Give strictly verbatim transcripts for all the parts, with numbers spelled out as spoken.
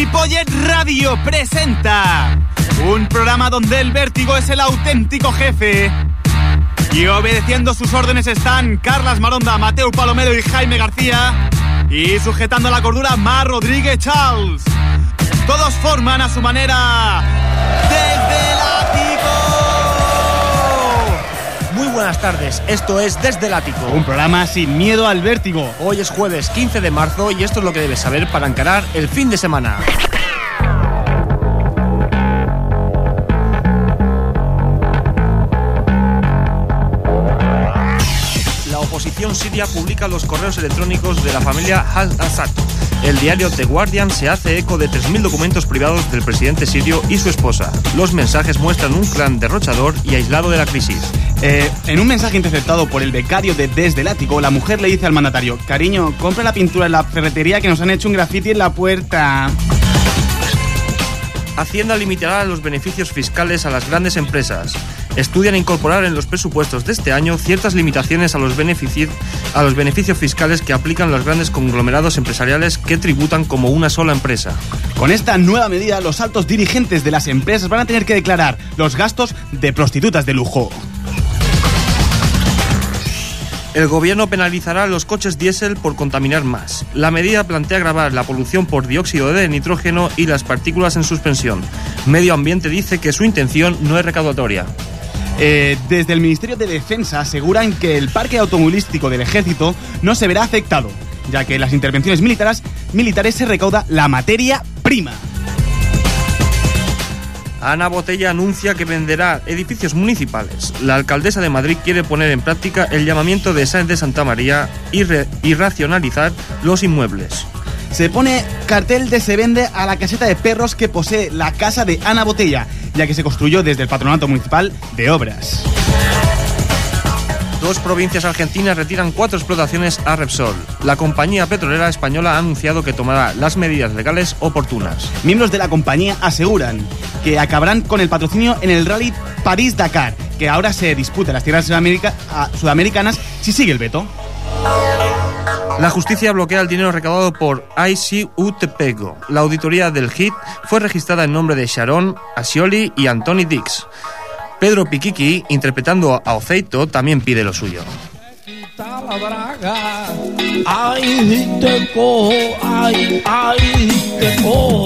Ripollet Radio presenta un programa donde el vértigo es el auténtico jefe. Y obedeciendo sus órdenes están Carlas Maronda, Mateu Palomero y Jaime García. Y sujetando la cordura, Mar Rodríguez Charles. Todos forman a su manera Desde el Ático. Muy buenas tardes, esto es Desde el Ático, un programa sin miedo al vértigo. Hoy es jueves quince de marzo y esto es lo que debes saber para encarar el fin de semana. La oposición siria publica los correos electrónicos de la familia al-Assad. El diario The Guardian se hace eco de tres mil documentos privados del presidente sirio y su esposa. Los mensajes muestran un clan derrochador y aislado de la crisis. Eh, en un mensaje interceptado por el becario de Desde el Ático, la mujer le dice al mandatario: cariño, compra la pintura en la ferretería que nos han hecho un grafiti en la puerta. Hacienda limitará los beneficios fiscales a las grandes empresas. Estudian incorporar en los presupuestos de este año ciertas limitaciones a los, benefici- a los beneficios fiscales que aplican los grandes conglomerados empresariales que tributan como una sola empresa. Con esta nueva medida, los altos dirigentes de las empresas van a tener que declarar los gastos de prostitutas de lujo. El gobierno penalizará a los coches diésel por contaminar más. La medida plantea agravar la polución por dióxido de nitrógeno y las partículas en suspensión. Medio Ambiente dice que su intención no es recaudatoria. Eh, desde el Ministerio de Defensa aseguran que el parque automovilístico del Ejército no se verá afectado, ya que en las intervenciones militares, militares se recauda la materia prima. Ana Botella anuncia que venderá edificios municipales. La alcaldesa de Madrid quiere poner en práctica el llamamiento de Sáenz de Santa María y, re- y racionalizar los inmuebles. Se pone cartel de se vende a la caseta de perros que posee la casa de Ana Botella, ya que se construyó desde el Patronato Municipal de Obras. Dos provincias argentinas retiran cuatro explotaciones a Repsol. La compañía petrolera española ha anunciado que tomará las medidas legales oportunas. Miembros de la compañía aseguran que acabarán con el patrocinio en el Rally París-Dakar, que ahora se disputa en las tierras sudamerica- sudamericanas si sigue el veto. La justicia bloquea el dinero recaudado por I C U Tepego. La auditoría del H I T fue registrada en nombre de Sharon Ascioli y Anthony Dix. Pedro Piquiqui, interpretando a Oceito, también pide lo suyo. Ay, te cojo, ay, ay, te cojo.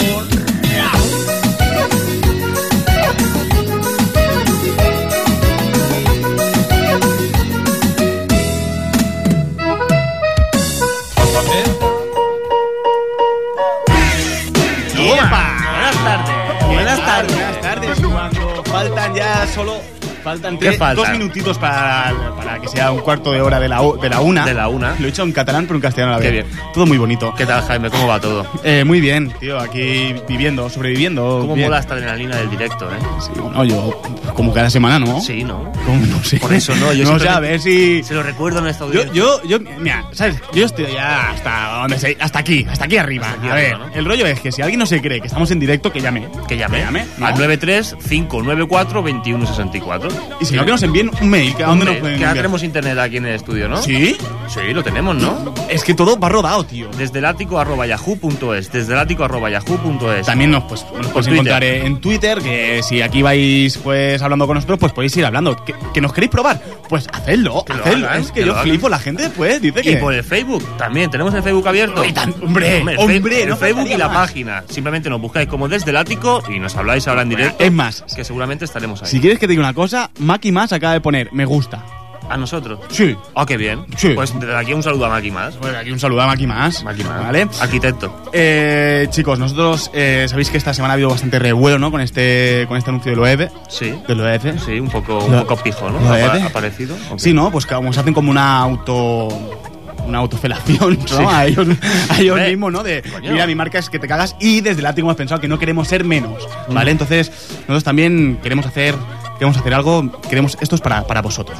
Buenas tardes. Buenas tardes. Buenas tardes. Cuando faltan ya solo faltan tres, dos minutitos para, para que sea un cuarto de hora de la, de la una. De la una. Lo he hecho en catalán, pero en castellano a la vez. Qué bien. Todo muy bonito. ¿Qué tal, Jaime? ¿Cómo va todo? Eh, muy bien, tío. Aquí viviendo, sobreviviendo. ¿Cómo bien. mola esta adrenalina del directo, eh? Sí, bueno, yo como cada semana, ¿no? Sí, ¿no? ¿Cómo? No sé. Por eso, ¿no? Yo no sé, a ver si... Se lo recuerdo en esta Yo, audiencia. yo, yo, mira, ¿sabes? Yo estoy ya hasta donde sé, hasta aquí, hasta aquí arriba. Hasta aquí a ver, arriba, ¿no? el rollo es que si alguien no se cree que estamos en directo, que llame. Que llame. Que llame, ¿no? Al nueve tres cinco nueve cuatro dos uno seis cuatro. Y si no, que nos envíen un mail. ¿A dónde nos pueden Que ya enviar? tenemos internet aquí en el estudio, ¿no? ¿Sí? Sí, lo tenemos, ¿no? Es que todo va rodado, tío. Desde el ático arroba yahoo punto es. Desde el ático arroba yahoo punto es. También nos, pues, nos podéis Twitter. encontrar en Twitter, que si aquí vais pues hablando con nosotros, pues podéis ir hablando. ¿Que, que nos queréis probar? Pues hacedlo, Que lo hacedlo. hagan, es que, que yo lo flipo, la gente pues dice que... Y por el Facebook también, tenemos el Facebook abierto. Y tan- hombre, el hombre, fe- el no Facebook y faltaría la más. página. Simplemente nos buscáis como Desde el Ático y nos habláis ahora en directo. Es más, Que seguramente estaremos ahí. si quieres que te diga una cosa, Maki Más acaba de poner me gusta. ¿A nosotros? Sí. Ah, qué bien. Sí. Pues desde aquí un saludo a Maki Más. Pues aquí un saludo a Maki Más. Maki Más. ¿Vale? Arquitecto. Eh, chicos, nosotros eh, sabéis que esta semana ha habido bastante revuelo, ¿no? Con este, con este anuncio del O E B. Sí. Del O E B. Sí, un poco, un Lo- poco pijo, ¿no? ¿Lo Ha, eres? ha parecido. Ok. Sí, ¿no? Pues como se hacen como una auto... Una autofelación, ¿no? Sí. A ellos, a ellos Hombre, mismos, ¿no? De, coño. mira, mi marca es que te cagas. Y desde el Ático hemos pensado que no queremos ser menos, Mm. ¿vale? Entonces, nosotros también queremos hacer, queremos hacer algo, queremos, esto es para, para vosotros.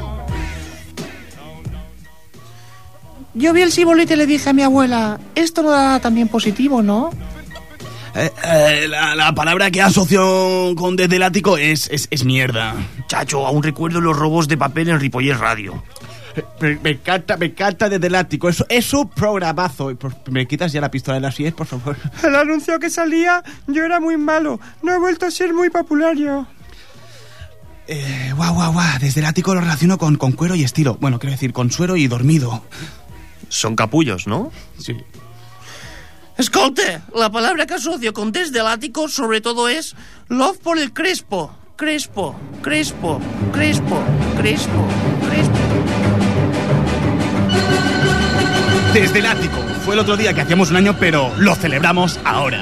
Yo vi el símbolo y le dije a mi abuela, esto no da también positivo, ¿no? Eh, eh, la, la palabra que asocio con Desde el Ático es, es, es mierda. Chacho, aún recuerdo los robos de papel en Ripollet Radio. Me, me encanta, me encanta desde el ático. Es, es un programazo. ¿Me quitas ya la pistola de las pies, por favor? El anuncio que salía, yo era muy malo. No he vuelto a ser muy popular yo. Eh, guau, guau, guau. Desde el ático lo relaciono con, con cuero y estilo. Bueno, quiero decir, con suero y dormido. Son capullos, ¿no? Sí. Escolte, la palabra que asocio con desde el ático sobre todo es love por el crespo. Crespo, crespo, crespo, crespo, crespo. Desde el ático. Fue el otro día que hacíamos un año, pero lo celebramos ahora.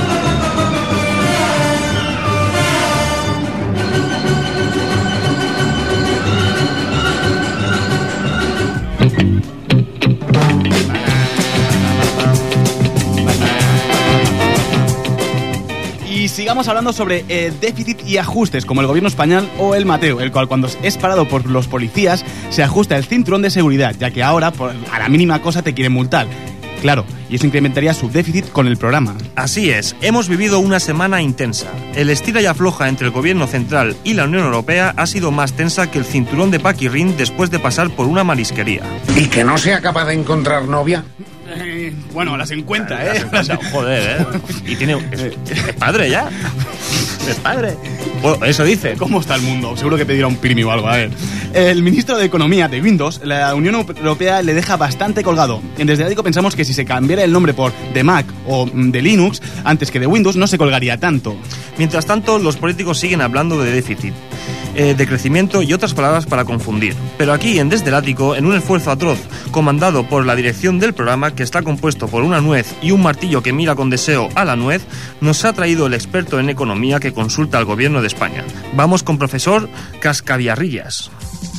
Y sigamos hablando sobre eh, déficit y ajustes, como el gobierno español o el Mateo, el cual cuando es parado por los policías se ajusta el cinturón de seguridad, ya que ahora por, a la mínima cosa te quieren multar. Claro, y eso incrementaría su déficit con el programa. Así es, hemos vivido una semana intensa. El estira y afloja entre el gobierno central y la Unión Europea ha sido más tensa que el cinturón de Paquirrín después de pasar por una marisquería. ¿Y que no sea capaz de encontrar novia? Eh, bueno, las encuentra, ¿eh? Las encuentra, joder, ¿eh? Y tiene... Es, es padre ya. Es padre. Bueno, eso dice. ¿Cómo está el mundo? Seguro que pedirá un primi o algo, a ver. El ministro de Economía de Windows, la Unión Europea le deja bastante colgado. En Desde el Ático pensamos que si se cambiara el nombre por de Mac o de Linux antes que de Windows no se colgaría tanto. Mientras tanto, los políticos siguen hablando de déficit, eh, de crecimiento y otras palabras para confundir. Pero aquí, en Desde el Ático, en un esfuerzo atroz, comandado por la dirección del programa, que está compuesto por una nuez y un martillo que mira con deseo a la nuez, nos ha traído el experto en economía que consulta al gobierno de España. Vamos con profesor Cascaviarrillas.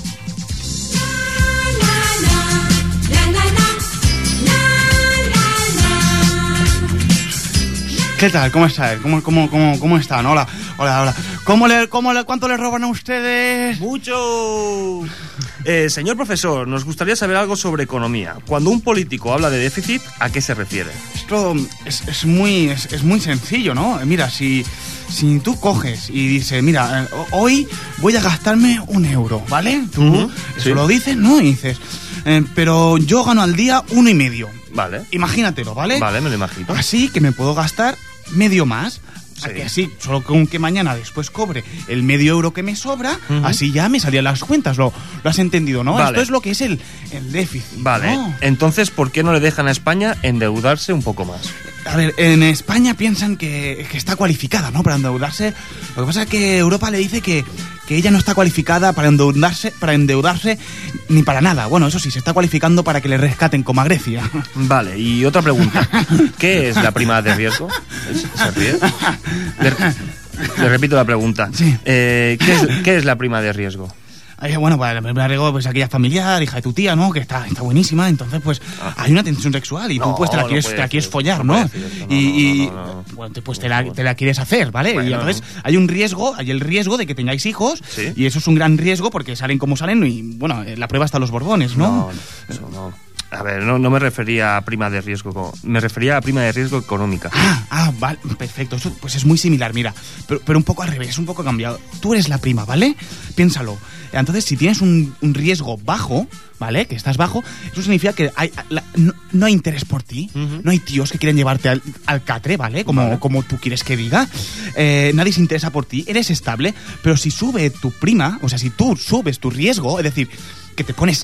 ¿Qué tal? ¿Cómo está? ¿Cómo, cómo, cómo, cómo están? Hola, hola, hola. ¿Cómo le, cómo le, ¿Cuánto le roban a ustedes? ¡Mucho! Eh, señor profesor, nos gustaría saber algo sobre economía. Cuando un político habla de déficit, ¿a qué se refiere? Esto es, es, muy, es, es muy sencillo, ¿no? Mira, si, si tú coges y dices, mira, hoy voy a gastarme un euro, ¿vale? Tú uh-huh, eso sí. Lo dices, ¿no? Y dices, eh, pero yo gano al día uno y medio. Vale. Imagínatelo, ¿vale? Vale, me lo imagino. Así que me puedo gastar medio más. Sí. Que así, solo con que mañana después cobre el medio euro que me sobra, uh-huh. Así ya me salían las cuentas. Lo, lo has entendido, ¿no? Vale. Esto es lo que es el, el déficit. Vale. ¿No? Entonces, ¿por qué no le dejan a España endeudarse un poco más? A ver, en España piensan que, que está cualificada, ¿no? Para endeudarse. Lo que pasa es que Europa le dice que, que ella no está cualificada para endeudarse, para endeudarse ni para nada. Bueno, eso sí, se está cualificando para que le rescaten como a Grecia. Vale, y otra pregunta. ¿Qué es la prima de riesgo? ¿Se ríe? Le, le repito la pregunta. Sí. Eh, ¿qué, es, ¿Qué es la prima de riesgo? Bueno, pues la prima de riesgo, pues aquella familiar, hija de tu tía, ¿no? Que está, está buenísima, entonces pues ah. hay una tensión sexual y no, tú pues te la quieres, no te la quieres follar, no ¿no? Esto, no y, no, no, no, no. Bueno, pues te la, te la quieres hacer, ¿vale? Bueno. Y entonces hay un riesgo, hay el riesgo de que tengáis hijos, ¿sí? Y eso es un gran riesgo porque salen como salen y, bueno, la prueba está los borbones, ¿no? No, eso no. A ver, no, no me refería a prima de riesgo, me refería a prima de riesgo económica. Ah, ah, vale, perfecto, eso pues es muy similar, mira, pero, pero un poco al revés, un poco cambiado. Tú eres la prima, ¿vale? Piénsalo. Entonces, si tienes un, un riesgo bajo, ¿vale? Que estás bajo, eso significa que hay, la, no, no hay interés por ti, uh-huh. No hay tíos que quieren llevarte al, al catre, ¿vale? Como, vale. Como tú quieres que diga. Eh, nadie se interesa por ti, eres estable, pero si sube tu prima, o sea, si tú subes tu riesgo, es decir, que te pones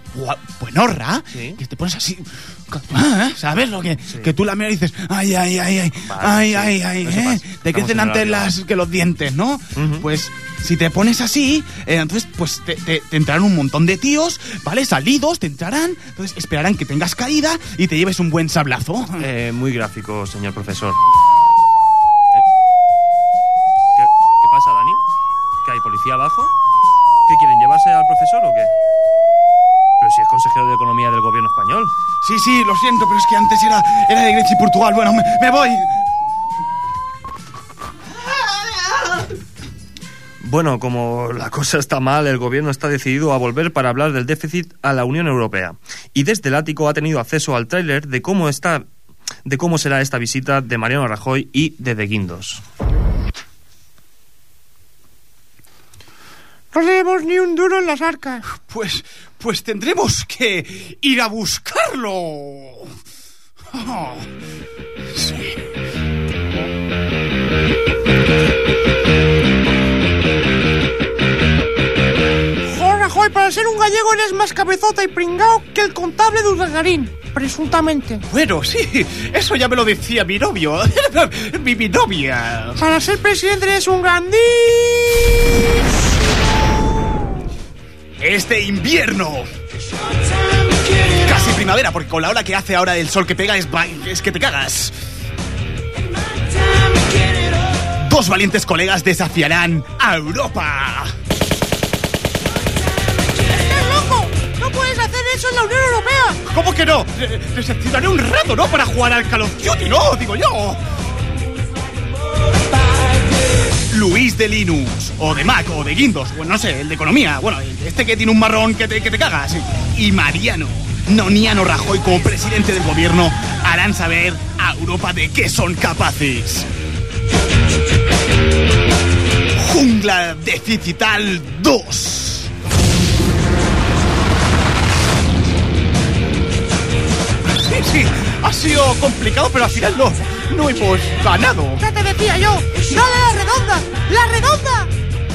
buenorra, ¿sí? Que te pones así, ¿sabes? Lo que, sí. Que tú la miras y dices, ay, ay, ay, ay, vale, ay, sí. ay, ay, eh, pasa. Te crecen antes las que los dientes, ¿no? Uh-huh. Pues si te pones así, eh, entonces pues te, te, te entrarán un montón de tíos, ¿vale? Salidos, te entrarán, entonces esperarán que tengas caída y te lleves un buen sablazo. Eh, muy gráfico, señor profesor. ¿Qué, ¿Qué pasa, Dani? ¿Que hay policía abajo? ¿Qué quieren, llevarse al profesor o qué? Pero si es consejero de Economía del gobierno español. Sí, sí, lo siento, pero es que antes era, era de Grecia y Portugal. Bueno, me, me voy. Bueno, como la cosa está mal, el gobierno está decidido a volver para hablar del déficit a la Unión Europea. Y desde el ático ha tenido acceso al tráiler de cómo está, de cómo será esta visita de Mariano Rajoy y de De Guindos. No tenemos ni un duro en las arcas. Pues, pues tendremos que ir a buscarlo. Oh, sí. Joder, Rajoy, para ser un gallego eres más cabezota y pringao que el contable de Urdangarín, presuntamente. Bueno, sí, eso ya me lo decía mi novio. mi, mi novia. Para ser presidente eres un grandísimo. Este invierno, casi primavera, porque con la hora que hace ahora el sol que pega es, es que te cagas. Dos valientes colegas desafiarán a Europa. ¡Estás loco! ¡No puedes hacer eso en la Unión Europea! ¿Cómo que no? Necesitaré un rato, ¿no? Para jugar al Call of Duty, ¿no? Digo yo. Luis de Linux, o de Mac, o de Windows, bueno, no sé, el de economía, bueno, este que tiene un marrón que te, que te cagas. Y Mariano Noniano Rajoy, como presidente del gobierno, harán saber a Europa de qué son capaces. Jungla Deficital dos. Sí, sí, ha sido complicado, pero al final no, no hemos ganado. Ya te decía yo, ¡dale la redonda! ¡La redonda!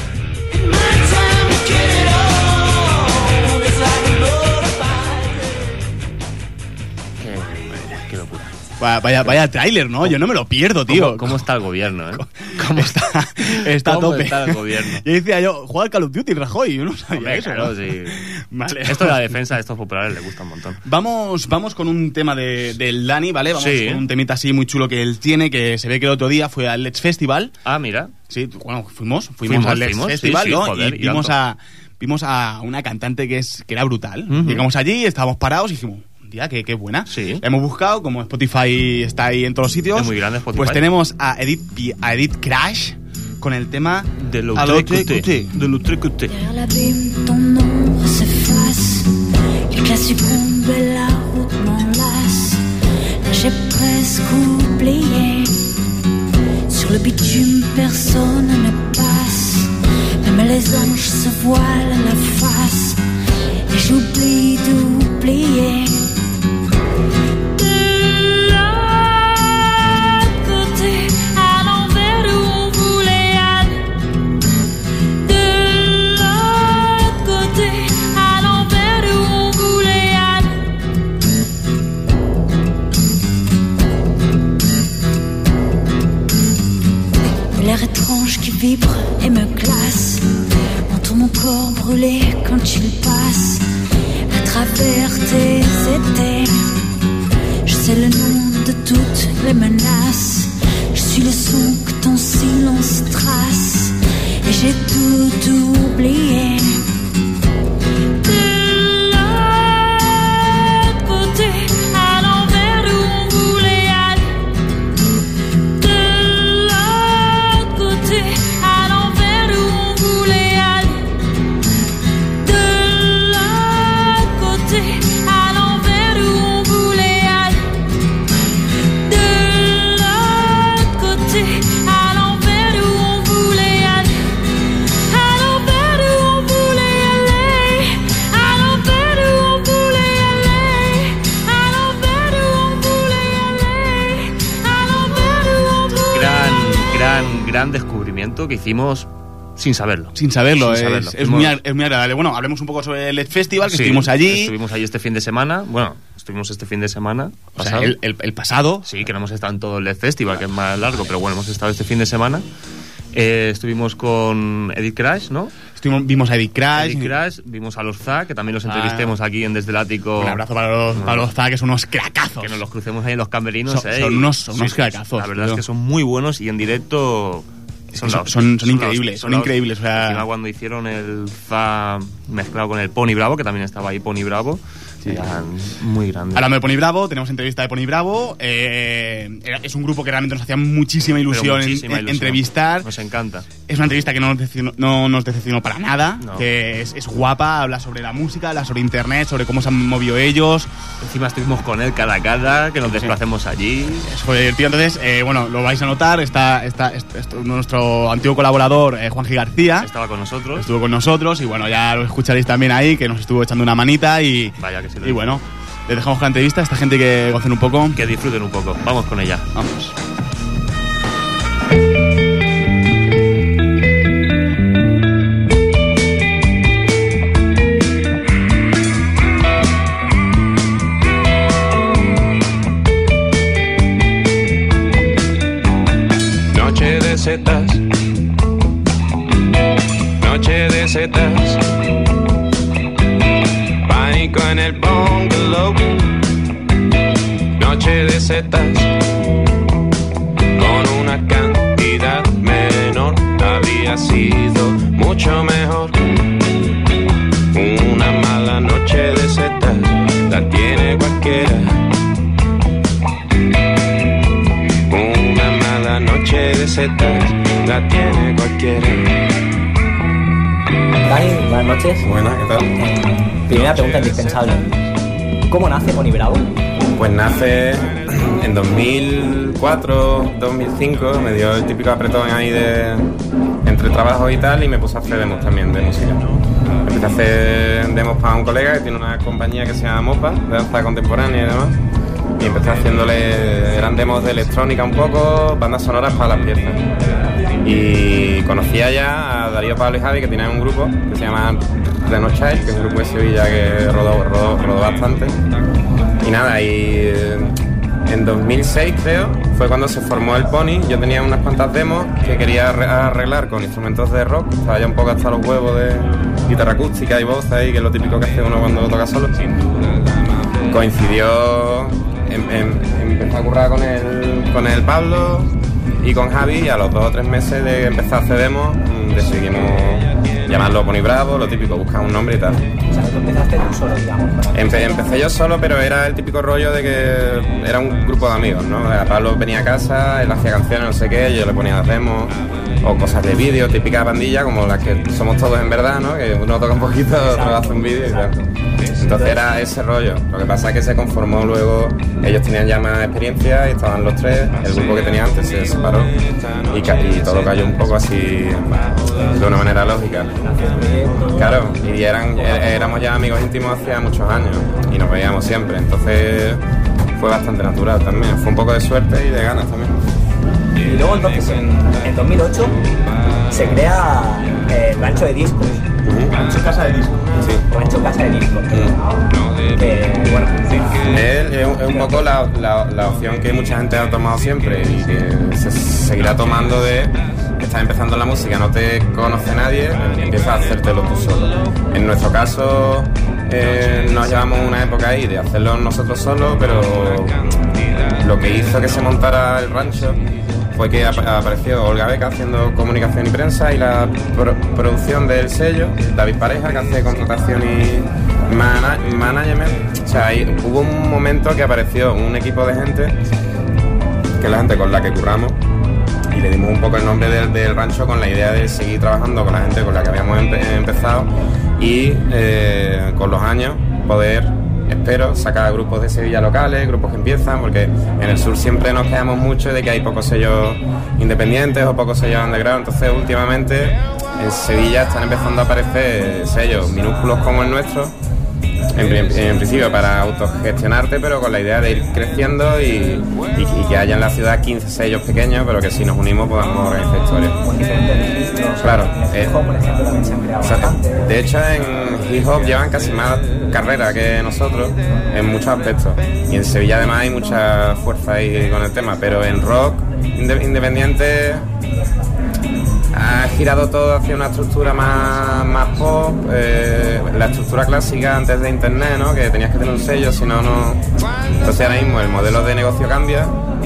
Qué locura. Vaya, vaya tráiler, ¿no? Yo no me lo pierdo, tío. ¿Cómo, cómo está el gobierno, eh? ¿Cómo está? Está a ¿Cómo tope. está el gobierno? Yo decía yo, juega al Call of Duty, Rajoy. Yo no sabía Hombre, eso. claro, ¿no? sí. Vale. Esto de la defensa de estos populares le gusta un montón. Vamos, vamos con un tema de, del Dani, ¿vale? Vamos Sí. con un temita así muy chulo que él tiene, que se ve que el otro día fue al Let's Festival. Ah, mira. Sí, bueno, fuimos, fuimos, Fuimos, al Let's fuimos, Festival, sí, sí, ¿no? joder, y y vimos tanto. a, vimos a una cantante que, es, que era brutal. Uh-huh. Llegamos allí, estábamos parados y dijimos, tía, qué, qué buena. Sí. La hemos buscado, como Spotify está ahí en todos los sitios. Es muy grande Spotify. Pues tenemos a Edith, Pi- a Edith Crash con el tema De lo Allo tricoté. De lo tricoté. Derrière l'abîme, ton ombre s'efface. Les classes succombent et la route m'enlace. Là, j'ai presque oublié. Sur le bitume, personne ne passe. Même les anges se voilent la face. Et j'oublie d'oublier. De l'autre côté, à l'envers d'où on voulait aller. De l'autre côté, à l'envers d'où on voulait aller. L'air étrange qui vibre et me glace entoure mon corps brûlé quand il passe à travers tes étés. Je sais le nom de toutes les menaces. Je suis le son que ton silence trace. Et j'ai tout oublié. De l'autre côté, à l'envers d'où on voulait aller. De l'autre côté, à l'envers d'où on voulait aller. De l'autre côté, à l'envers d'où on voulait aller. De l'autre côté, à l'envers d'où on voulait aller. À l'envers d'où on voulait aller. À l'envers d'où on voulait aller. À l'envers d'où on voulait aller. À l'envers d'où on voulait Gran, gran, gran descubrimiento que hicimos sin saberlo. Sin saberlo, Sin es, saberlo. es, Fuimos- muy, ag- es muy agradable. Bueno, hablemos un poco sobre el Let's Festival, que Sí, estuvimos allí. Estuvimos allí este fin de semana. Bueno, estuvimos este fin de semana O sea, pasado. el, el- el pasado. Sí, que no hemos estado en todo el Let's Festival, que es más largo, pero bueno, hemos estado este fin de semana. Eh, estuvimos con Edith Crash, ¿no? Estuvimos, vimos a Edith Crash. Edith Crash, vimos a los Z, que también los entrevistemos aquí en Desde el Ático. Un abrazo para los, para los Z, que son unos cracazos. Que nos los crucemos ahí en los camerinos, Son- ¿eh? son Y- unos- son sí, unos sí, cracazos, La verdad tío. es que son muy buenos y en directo Son, la son, hostia, son, la increíbles, hostia, son la increíbles. O hostia. sea, Encima cuando hicieron el Z mezclado con el Pony Bravo, que también estaba ahí Pony Bravo, Sí, muy grande. Hablando de Pony Bravo, tenemos entrevista de Pony Bravo. Eh, es un grupo que realmente nos hacía muchísima ilusión, muchísima en, ilusión. entrevistar. Nos encanta. Es una entrevista que no nos decepcionó, no nos decepcionó para nada, no. que es, es guapa, habla sobre la música, habla sobre internet, sobre cómo se han movido ellos. Encima estuvimos con él cada cada, que nos desplacemos sí. allí. Es fue divertido, entonces, eh, bueno, lo vais a notar, está, está, está, está nuestro antiguo colaborador, eh, Juanji García. Estaba con nosotros. Estuvo con nosotros y bueno, ya lo escucharéis también ahí, que nos estuvo echando una manita y... Vaya que sí. Y bueno, les dejamos con la entrevista a esta gente que gocen un poco. Que disfruten un poco. Vamos con ella. Vamos. Noche de setas. Noche de setas. Pánico en el bungalow. Noche de setas. Con una cantidad menor habría sido mucho mejor. Una mala noche de setas la tiene cualquiera. Una mala noche de setas la tiene cualquiera. Dani, buenas noches. Buenas, ¿qué tal? Primera pregunta indispensable. ¿Cómo nace Pony Bravo? Pues nace en dos mil cuatro, dos mil cinco, me dio el típico apretón ahí de entre trabajo y tal y me puse a hacer demos también de música. Empecé a hacer demos para un colega que tiene una compañía que se llama Mopa, de danza contemporánea y demás. Y empecé haciéndole, eran demos de electrónica un poco, bandas sonoras para las piezas. Y conocía ya a Darío, Pablo y Javi, que tenían un grupo que se llama Renault Child, que es un grupo de Sevilla que rodó, rodó, rodó bastante. Y nada, y en dos mil seis creo, fue cuando se formó el Pony. Yo tenía unas cuantas demos que quería arreglar con instrumentos de rock, estaba ya un poco hasta los huevos de guitarra acústica y voz ahí, que es lo típico que hace uno cuando toca solo. Coincidió, em, em, empecé a currar con el, con el Pablo y con Javi, y a los dos o tres meses de empezar a hacer demos decidimos llamarlo Pony Bravo, lo típico, buscar un nombre y tal. O sea, tú empezaste tú solo, digamos. Empe- empecé yo solo, pero era el típico rollo de que era un grupo de amigos, ¿no? Pablo venía a casa, él hacía canciones, no sé qué, yo le ponía las demos, o cosas de vídeo, típica pandilla, como las que somos todos en verdad, ¿no? Que uno toca un poquito, otro hace un vídeo y tal. Entonces era ese rollo. Lo que pasa es que se conformó luego, ellos tenían ya más experiencia y estaban los tres, el grupo que tenía antes se separó y, ca- y todo cayó un poco así de una manera lógica. Claro, y eran, éramos ya amigos íntimos hacía muchos años y nos veíamos siempre, entonces fue bastante natural también, fue un poco de suerte y de ganas también. Y luego entonces en, en dos mil ocho se crea eh, el Rancho de Discos. Uh-huh. Rancho Casa de Discos. Sí. Rancho Casa de Discos. Uh-huh. Que, bueno, es, es, un, es un poco la, la, la opción que mucha gente ha tomado siempre y que se seguirá tomando de estás empezando la música, no te conoce nadie, empiezas a hacértelo tú solo. En nuestro caso eh, nos llevamos una época ahí de hacerlo nosotros solos, pero lo que hizo que se montara el rancho fue que ap- apareció Olga Beca haciendo comunicación y prensa y la pro- producción del sello, David Pareja, que hace contratación y mana- management. O sea, ahí hubo un momento que apareció un equipo de gente, que es la gente con la que curramos, y le dimos un poco el nombre del, del rancho con la idea de seguir trabajando con la gente con la que habíamos empe- empezado y eh, con los años poder, espero, sacar grupos de Sevilla locales, grupos que empiezan, porque en el sur siempre nos quedamos mucho de que hay pocos sellos independientes o pocos sellos underground. Entonces últimamente en Sevilla están empezando a aparecer sellos minúsculos como el nuestro, en, en, en principio para autogestionarte, pero con la idea de ir creciendo y, y, y que haya en la ciudad quince sellos pequeños, pero que si nos unimos podamos organizar historias. con diferentes registros. Claro. En hip hop, por ejemplo, también se han creado O sea, bastante. de hecho en hip hop llevan casi más carrera que nosotros en muchos aspectos, y en Sevilla además hay mucha fuerza ahí con el tema, pero en rock inde- independiente ha girado todo hacia una estructura más, más pop, eh, la estructura clásica antes de internet, ¿no? Que tenías que tener un sello, si no, no... Entonces ahora mismo el modelo de negocio cambia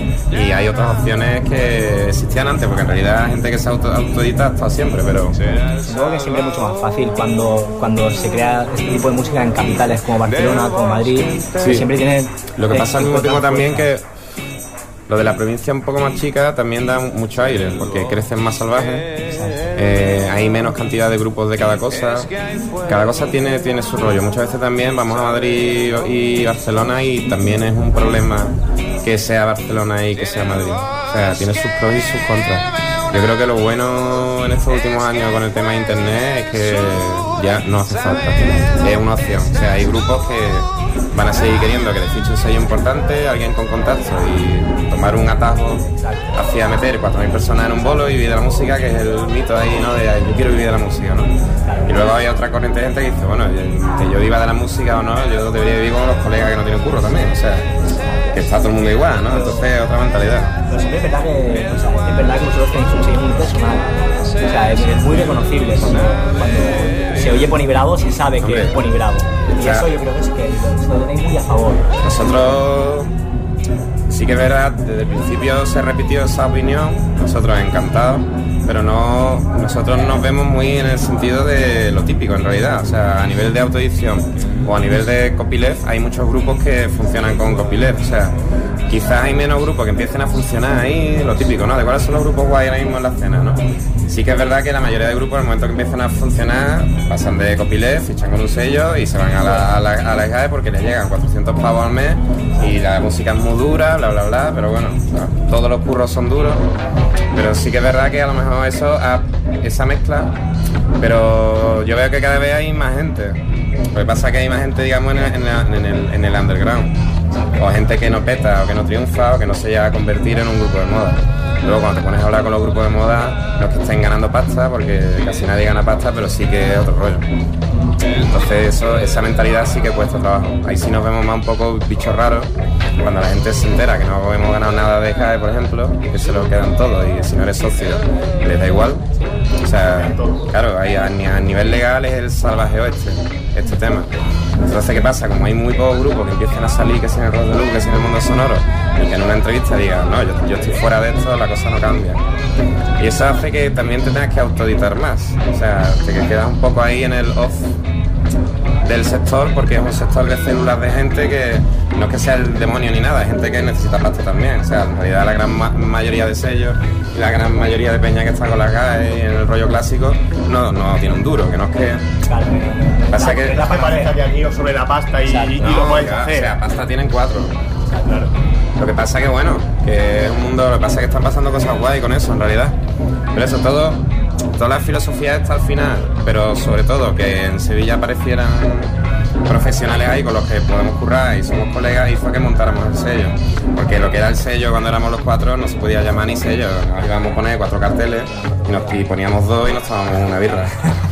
y hay otras opciones que existían antes, porque en realidad hay gente que se auto, autoedita ha estado siempre, pero... Supongo que siempre es mucho más fácil cuando, cuando se crea este tipo de música en capitales como Barcelona, como Madrid, sí. Que siempre tiene... Lo que pasa al mismo tiempo también que lo de la provincia un poco más chica también da mucho aire, porque crecen más salvajes, eh, hay menos cantidad de grupos de cada cosa, cada cosa tiene, tiene su rollo. Muchas veces también vamos a Madrid y Barcelona y también es un problema que sea Barcelona y que sea Madrid, o sea, tiene sus pros y sus contras. Yo creo que lo bueno en estos últimos años con el tema de internet es que ya no hace falta, es una opción, o sea, hay grupos que van a seguir queriendo que les fiche un sello importante, alguien con contacto y tomar un atajo hacia meter cuatro mil personas en un bolo y vivir de la música, que es el mito ahí, ¿no? De yo quiero vivir de la música, ¿no? Y luego hay otra corriente de gente que dice, bueno, que yo viva de la música o no, yo debería vivir con los colegas que no tienen curro también, o sea, que está todo el mundo igual, ¿no? Entonces otra mentalidad. Pero siempre es verdad que, o sea, es verdad que vosotros tenéis un sello muy personal, o sea, es, es muy reconocible cuando, cuando se oye Pony Bravo, se sabe que es Pony Bravo. Y o sea, eso yo creo que es que lo tenéis muy a favor. Nosotros, sí que es verdad, desde el principio se repitió esa opinión, nosotros encantados, pero no, nosotros nos vemos muy en el sentido de lo típico en realidad, o sea, a nivel de autoedición o a nivel de copyleft hay muchos grupos que funcionan con copyleft, o sea, quizás hay menos grupos que empiecen a funcionar ahí, lo típico, ¿no? De cuáles son los grupos guay ahora mismo en la escena, ¿no? Sí que es verdad que la mayoría de grupos, en el momento que empiezan a funcionar, pasan de copyleft, fichan con un sello y se van a la, a la, a la E G A E porque les llegan cuatrocientos pavos al mes y la música es muy dura, bla, bla, bla, pero bueno, todos los curros son duros, pero sí que es verdad que a lo mejor eso, esa mezcla, pero yo veo que cada vez hay más gente. Lo que pasa es que hay más gente, digamos, en el, en el, en el, en el underground, o gente que no peta, o que no triunfa, o que no se llega a convertir en un grupo de moda. Luego cuando te pones a hablar con los grupos de moda, no es que estén ganando pasta, porque casi nadie gana pasta, pero sí que es otro rollo. Entonces eso, esa mentalidad sí que cuesta trabajo. Ahí sí nos vemos más un poco bichos raros, cuando la gente se entera que no hemos ganado nada de G A E, por ejemplo, y que se lo quedan todo, y si no eres socio les da igual. O sea, claro, ahí a, a nivel legal es el salvajeo este, este tema. Entonces, ¿qué pasa? Como hay muy pocos grupos que empiezan a salir, que si en el rock de luz, que si en el mundo sonoro, y que en una entrevista digan, no, yo, yo estoy fuera de esto, la cosa no cambia. Y eso hace que también te tengas que autoeditar más. O sea, te quedas un poco ahí en el off del sector, porque es un sector de células de gente que no es que sea el demonio ni nada, hay gente que necesita pasta también. O sea, en realidad la gran ma- mayoría de sellos y la gran mayoría de peña que está con las G A E y en el rollo clásico no, no tiene un duro, que no es que... Claro, pasa la, que la pareja de aquí sobre la pasta y, y, no, y lo podéis ya, hacer. O sea, pasta tienen cuatro. Claro. Lo que pasa que bueno, que es un mundo, lo que pasa es que están pasando cosas guay con eso en realidad. Pero eso todo, toda la filosofía está al final, pero sobre todo que en Sevilla aparecieran profesionales ahí con los que podemos currar y somos colegas, y fue que montáramos el sello, porque lo que era el sello cuando éramos los cuatro no se podía llamar ni sello, nos íbamos a poner cuatro carteles y, nos, y poníamos dos y nos tomábamos una birra.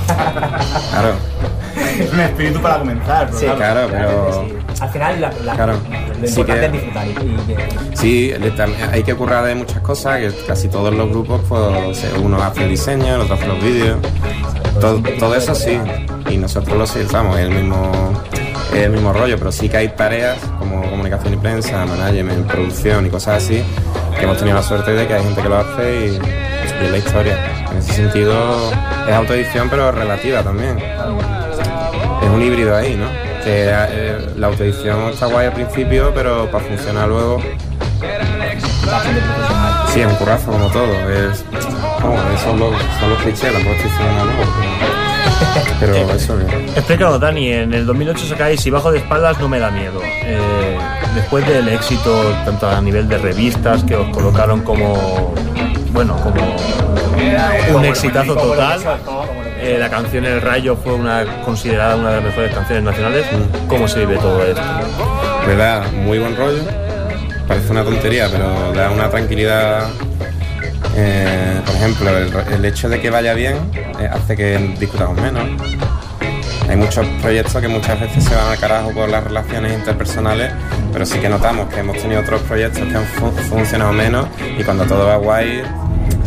Claro. Es un espíritu para comenzar, sí, claro, pero sí. Al final la, la, claro. lo Sí importante que, es disfrutar y, y que... sí, hay que currar de muchas cosas, que casi todos los grupos, pues uno hace el diseño, el otro hace los vídeos, todo, todo eso sí, y nosotros lo utilizamos, es el mismo, es el mismo rollo, pero sí que hay tareas como comunicación y prensa, management, producción y cosas así, que hemos tenido la suerte de que hay gente que lo hace y, y es la historia. En ese sentido es autoedición, pero relativa también. Es un híbrido ahí, ¿no? Que eh, la autoedición está guay al principio, pero para funcionar luego... Sí, es un currazo como todo. Es, oh, son, los, son los clichés, tampoco estoy diciendo nada nuevo. Pero, pero eso bien. Explícanos, Dani, en el dos mil ocho sacáis Y bajo de espaldas no me da miedo. Eh, después del éxito, tanto a nivel de revistas, que os colocaron como... Bueno, como un exitazo total. Eh, la canción El Rayo fue una considerada una de las mejores canciones nacionales. ¿Cómo se vive todo esto? Me da muy buen rollo. Parece una tontería, pero da una tranquilidad. Eh, por ejemplo, el, el hecho de que vaya bien eh, hace que discutamos menos. Hay muchos proyectos que muchas veces se van al carajo por las relaciones interpersonales, pero sí que notamos que hemos tenido otros proyectos que han fu- funcionado menos, y cuando todo va guay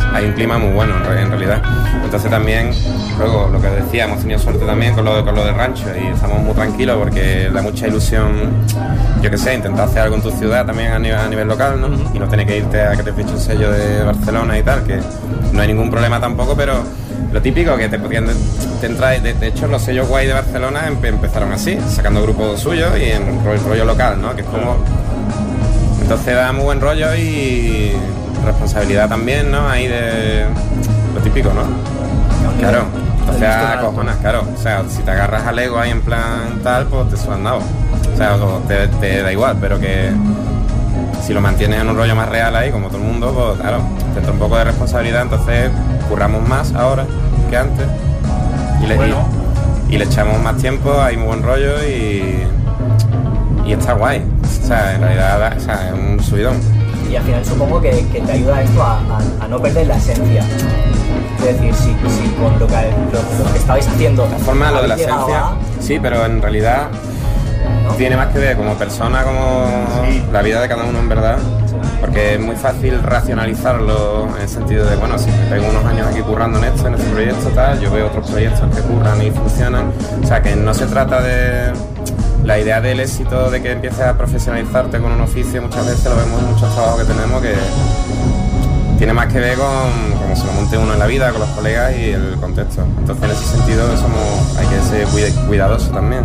hay un clima muy bueno en realidad. Entonces también, luego lo que decía, hemos tenido suerte también con lo, con lo del rancho y estamos muy tranquilos porque da mucha ilusión, yo qué sé, intentar hacer algo en tu ciudad también a nivel, a nivel local, ¿no? Y no tener que irte a que te fiche un sello de Barcelona y tal, que no hay ningún problema tampoco, pero lo típico que te podían te entra, de, de hecho los sellos guay de Barcelona empe, empezaron así, sacando grupos suyos y en el rollo local, ¿no? Que es como... Entonces da muy buen rollo y responsabilidad también, ¿no? Ahí de lo típico, ¿no? Claro, o sea, acojonas, claro. O sea, si te agarras al ego ahí en plan tal, pues te sudan dado. O sea, te, te da igual, pero que si lo mantienes en un rollo más real ahí, como todo el mundo, pues claro, te entra un poco de responsabilidad, entonces curramos más ahora que antes. Y le, bueno. y, y le echamos más tiempo, hay muy buen rollo y, y está guay. O sea, en realidad o sea, es un subidón. Y al final supongo que, que te ayuda esto a, a, a no perder la esencia. Es decir, si, si con lo que, lo, lo que estabais haciendo... La forma, lo de la esencia, a... sí, pero en realidad ¿no? Tiene más que ver como persona, como sí. La vida de cada uno en verdad. Sí. Porque es muy fácil racionalizarlo en el sentido de, bueno, si me pego unos años aquí currando en esto, en este proyecto, tal, yo veo otros proyectos que curran y funcionan. O sea, que no se trata de... La idea del éxito, de que empieces a profesionalizarte con un oficio, muchas veces lo vemos en muchos trabajos que tenemos, que tiene más que ver con cómo se lo monte uno en la vida, con los colegas y el contexto. Entonces, en ese sentido, somos, hay que ser cuidadosos también.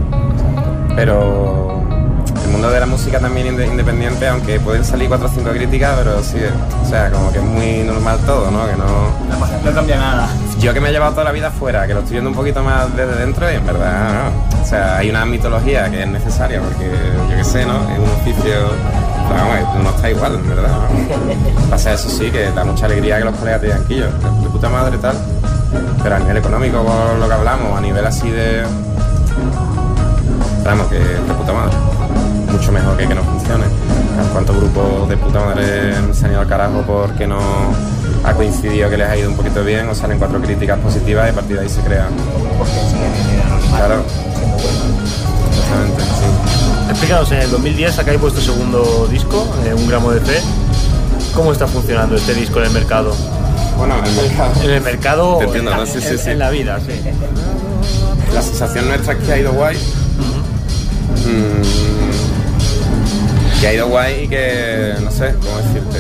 Pero el mundo de la música también independiente, aunque pueden salir cuatro o cinco críticas, pero sí, o sea, como que es muy normal todo, ¿no? Que no, no cambia nada. Yo que me he llevado toda la vida fuera, que lo estoy viendo un poquito más desde dentro y en verdad, no. O sea, hay una mitología que es necesaria porque, yo qué sé, ¿no? Es un oficio, vamos, uno está igual, en verdad, ¿no? Pasa eso sí, que da mucha alegría que los colegas te digan, quillo, de puta madre y tal. Pero a nivel económico, por lo que hablamos, a nivel así de... Vamos, que de puta madre. Mucho mejor que que no funcione. ¿Cuántos grupos de puta madre se han ido al carajo porque no ha coincidido que les ha ido un poquito bien o salen cuatro críticas positivas y a partir de ahí se crean? Claro. Exactamente, sí. Explícanos, en el dos mil diez sacáis vuestro segundo disco, eh, Un gramo de fe. ¿Cómo está funcionando este disco en el mercado? Bueno, en el mercado. En el mercado. Te entiendo, en, ¿no? Sí, sí, en, sí. en la vida, sí. La sensación nuestra es que ha ido guay. Mm, que ha ido guay y que, no sé, ¿cómo decirte?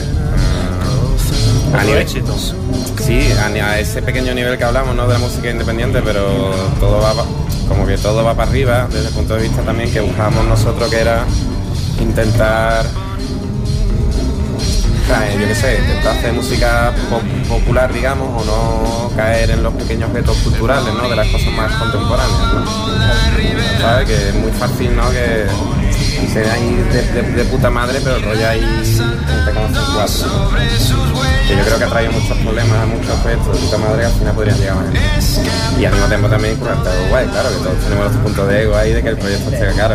Uh, a nivel éxito. Sí, a, a ese pequeño nivel que hablamos, ¿no? De la música independiente, pero todo va, como que todo va para arriba, desde el punto de vista también que buscábamos nosotros, que era intentar, eh, yo qué sé, intentar hacer música pop, popular, digamos, o no caer en los pequeños retos culturales, ¿no? De las cosas más contemporáneas, ¿no? ¿Sabes? Que es muy fácil, ¿no? Que se ve ahí de, de, de puta madre, pero el rollo ahí te conocen cuatro, ¿no? Que yo creo que ha traído muchos problemas a muchos aspectos de puta madre, al final podrían llegar más gente. Y al mismo tiempo también curarte algo guay, claro, que todos tenemos nuestro punto de ego ahí de que el proyecto esté caro.